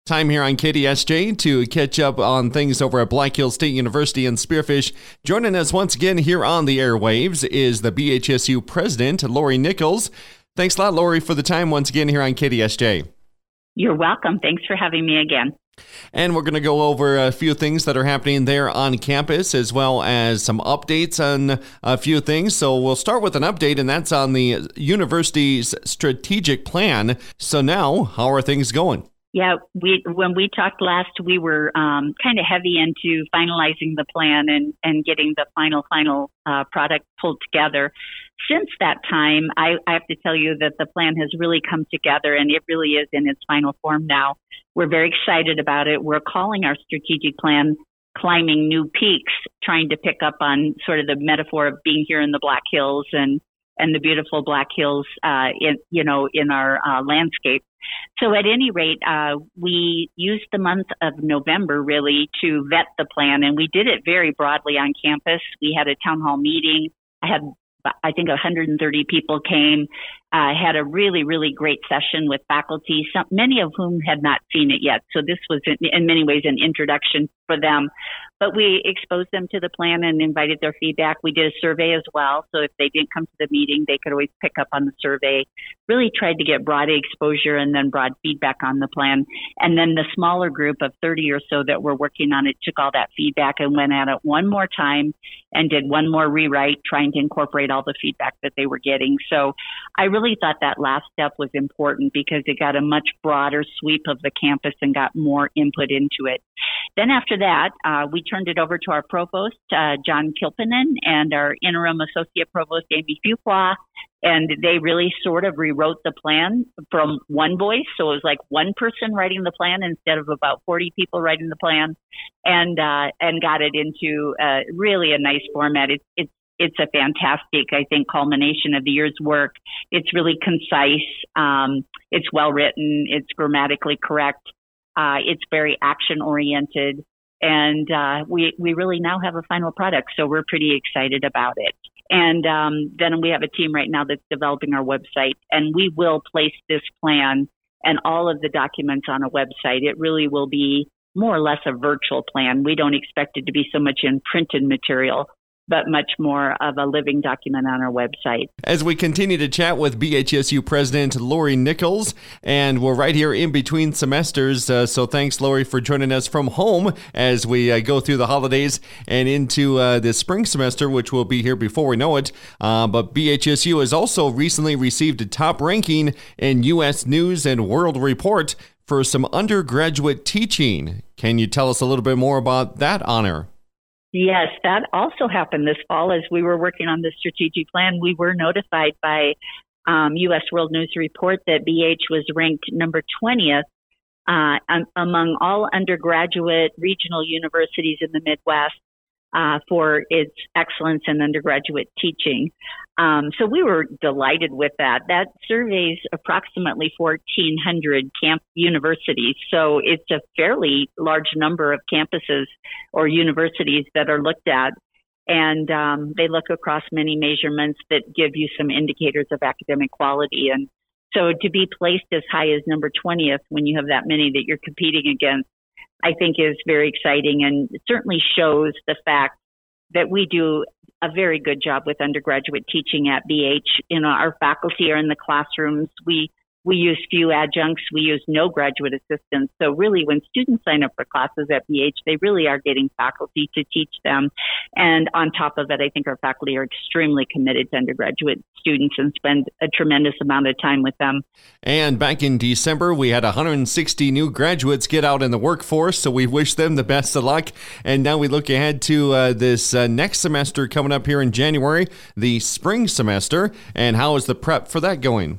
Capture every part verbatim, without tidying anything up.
Time here on K D S J to catch up on things over at Black Hills State University in Spearfish. Joining us once again here on the airwaves is the B H S U president, Lori Nichols. Thanks a lot, Lori, for the time once again here on K D S J. You're welcome. Thanks for having me again. And we're going to go over a few things that are happening there on campus, as well as some updates on a few things. So we'll start with an update, and that's on the university's strategic plan. So now, how are things going? Yeah, we when we talked last, we were um, kind of heavy into finalizing the plan and, and getting the final, final uh, product pulled together. Since that time, I, I have to tell you that the plan has really come together, and it really is in its final form now. We're very excited about it. We're calling our strategic plan Climbing New Peaks, trying to pick up on sort of the metaphor of being here in the Black Hills and, and the beautiful Black Hills, uh, in, you know, in our uh, landscape. So at any rate, uh, we used the month of November really to vet the plan, and we did it very broadly on campus. We had a town hall meeting. I had, I think, one hundred thirty people came. I uh, had a really, really great session with faculty, some, many of whom had not seen it yet. So this was in, in many ways an introduction for them. But we exposed them to the plan and invited their feedback. We did a survey as well. So if they didn't come to the meeting, they could always pick up on the survey. Really tried to get broad exposure and then broad feedback on the plan. And then the smaller group of thirty or so that were working on it took all that feedback and went at it one more time and did one more rewrite, trying to incorporate all the feedback that they were getting. So I really thought that last step was important because it got a much broader sweep of the campus and got more input into it. Then after that, uh, we turned it over to our provost, uh, John Kilpinen, and our interim associate provost, Amy Fuqua, and they really sort of rewrote the plan from one voice. So it was like one person writing the plan instead of about forty people writing the plan, and uh, and got it into uh, really a nice format. It's it's It's a fantastic, I think, culmination of the year's work. It's really concise. Um, it's well written. It's grammatically correct. Uh, it's very action oriented. And uh, we, we really now have a final product. So we're pretty excited about it. And um, then we have a team right now that's developing our website. And we will place this plan and all of the documents on a website. It really will be more or less a virtual plan. We don't expect it to be so much in printed material, but much more of a living document on our website. As we continue to chat with B H S U President Lori Nichols, and we're right here in between semesters, uh, so thanks, Lori, for joining us from home as we uh, go through the holidays and into uh, the spring semester, which will be here before we know it. Uh, but B H S U has also recently received a top ranking in U S News and World Report for some undergraduate teaching. Can you tell us a little bit more about that honor? Yes, that also happened this fall as we were working on the strategic plan. We were notified by um, U S World News Report that B H was ranked number twentieth uh, um, among all undergraduate regional universities in the Midwest uh, for its excellence in undergraduate teaching. Um, so we were delighted with that. That surveys approximately fourteen hundred camp universities. So it's a fairly large number of campuses or universities that are looked at. And um, they look across many measurements that give you some indicators of academic quality. And so to be placed as high as number twentieth when you have that many that you're competing against, I think is very exciting and certainly shows the fact that we do a very good job with undergraduate teaching at B H. You know, our faculty are in the classrooms. We we use few adjuncts. We use no graduate assistants. So really, when students sign up for classes at B H, they really are getting faculty to teach them. And on top of it, I think our faculty are extremely committed to undergraduate students and spend a tremendous amount of time with them. And back in December, we had one hundred sixty new graduates get out in the workforce, so we wish them the best of luck. And now we look ahead to uh, this uh, next semester coming up here in January, the spring semester. And how is the prep for that going?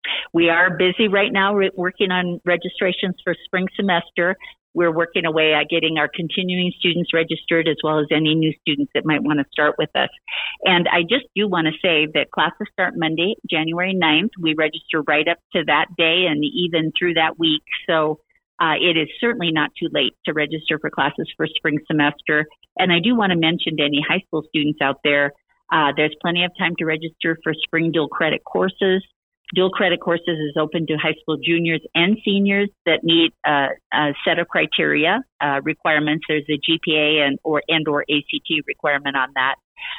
We are busy right now re- working on registrations for spring semester. We're working away at getting our continuing students registered as well as any new students that might want to start with us. And I just do want to say that classes start Monday, January ninth. We register right up to that day and even through that week. So uh, it is certainly not too late to register for classes for spring semester. And I do want to mention to any high school students out there, uh, there's plenty of time to register for spring dual credit courses. Dual credit courses is open to high school juniors and seniors that meet uh, a set of criteria, uh, requirements. There's a G P A and or and or A C T requirement on that.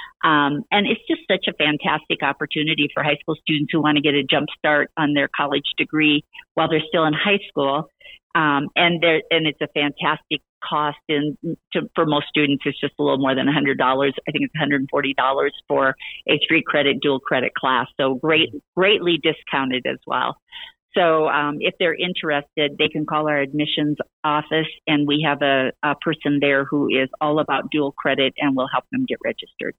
Um, and it's just such a fantastic opportunity for high school students who want to get a jump start on their college degree while they're still in high school. Um, and there, and it's a fantastic cost. And to, for most students, it's just a little more than one hundred dollars. I think it's one hundred forty dollars for a three credit dual credit class. So great, greatly discounted as well. So um, if they're interested, they can call our admissions office, and we have a, a person there who is all about dual credit and will help them get registered.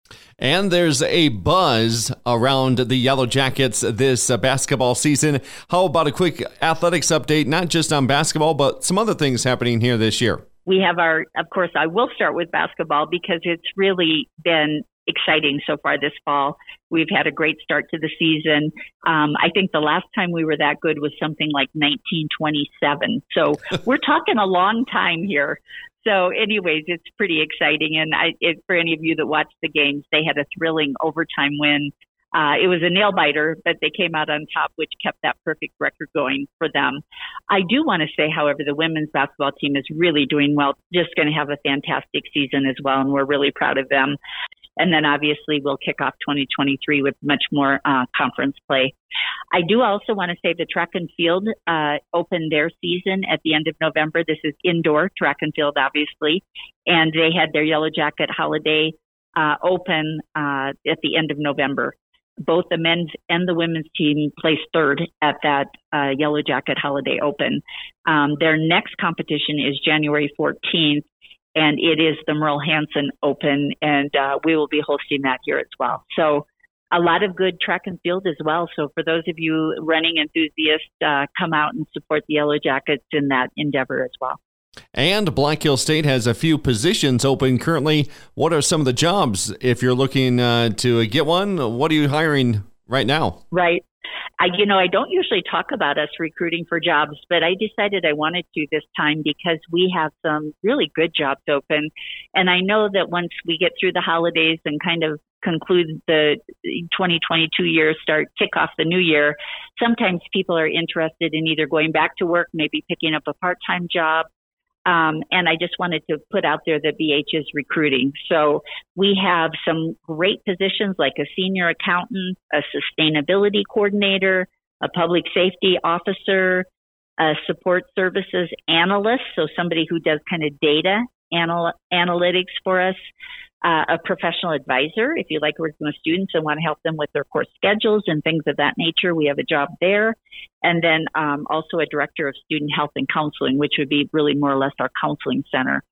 And there's a buzz around the Yellow Jackets this uh, basketball season. How about a quick athletics update, not just on basketball, but some other things happening here this year? We have our, of course, I will start with basketball because it's really been exciting so far this fall. We've had a great start to the season. Um, I think the last time we were that good was something like nineteen twenty-seven. So we're talking a long time here. So anyways, it's pretty exciting. And I, it, for any of you that watched the games, they had a thrilling overtime win. Uh, it was a nail biter, but they came out on top, which kept that perfect record going for them. I do want to say, however, the women's basketball team is really doing well, just going to have a fantastic season as well. And we're really proud of them. And then obviously we'll kick off twenty twenty-three with much more uh, conference play. I do also want to say the track and field uh, opened their season at the end of November. This is indoor track and field, obviously. And they had their Yellow Jacket holiday uh, open uh, at the end of November. Both the men's and the women's team placed third at that uh, Yellow Jacket holiday open. Um, their next competition is January fourteenth. And it is the Merle Hansen Open, and uh, we will be hosting that here as well. So a lot of good track and field as well. So for those of you running enthusiasts, uh, come out and support the Yellow Jackets in that endeavor as well. And Black Hills State has a few positions open currently. What are some of the jobs? If you're looking uh, to get one, what are you hiring right now? Right. I, you know, I don't usually talk about us recruiting for jobs, but I decided I wanted to this time because we have some really good jobs open. And I know that once we get through the holidays and kind of conclude the twenty twenty-two year, start kick off the new year, sometimes people are interested in either going back to work, maybe picking up a part-time job. Um, and I just wanted to put out there that B H is recruiting. So we have some great positions like a senior accountant, a sustainability coordinator, a public safety officer, a support services analyst, so somebody who does kind of data anal- analytics for us, uh, a professional advisor. If you like working with students and want to help them with their course schedules and things of that nature, we have a job there. And then um, also a director of student health and counseling, which would be really more or less our counseling center.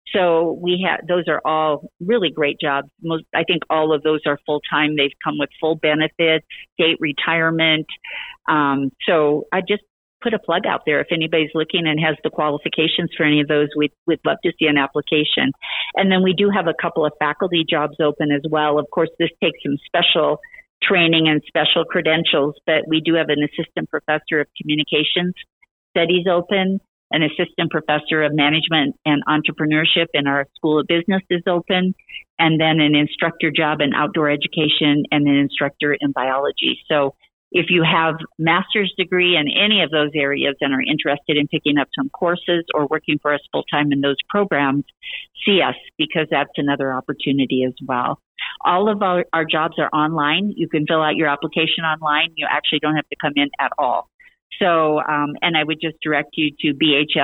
So we have, those are all really great jobs. Most, I think all of those are full-time. They've come with full benefits, state retirement. Um, so I just put a plug out there. If anybody's looking and has the qualifications for any of those, we'd, we'd love to see an application. And then we do have a couple of faculty jobs open as well. Of course, this takes some special training and special credentials, but we do have an assistant professor of communications studies open, an assistant professor of management and entrepreneurship in our School of Business is open, and then an instructor job in outdoor education and an instructor in biology. So if you have master's degree in any of those areas and are interested in picking up some courses or working for us full-time in those programs, see us, because that's another opportunity as well. All of our, our jobs are online. You can fill out your application online. You actually don't have to come in at all. So, um, and I would just direct you to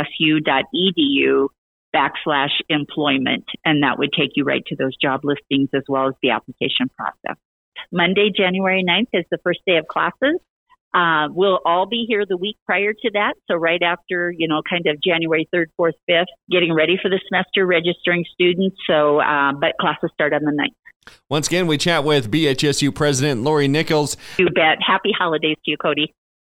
bhsu.edu backslash employment, and that would take you right to those job listings as well as the application process. Monday, January ninth is the first day of classes. Uh, we'll all be here the week prior to that. So right after, you know, kind of January third, fourth, fifth, getting ready for the semester, registering students. So, uh, but classes start on the ninth. Once again, we chat with B H S U President Lori Nichols. You bet. Happy holidays to you, Cody.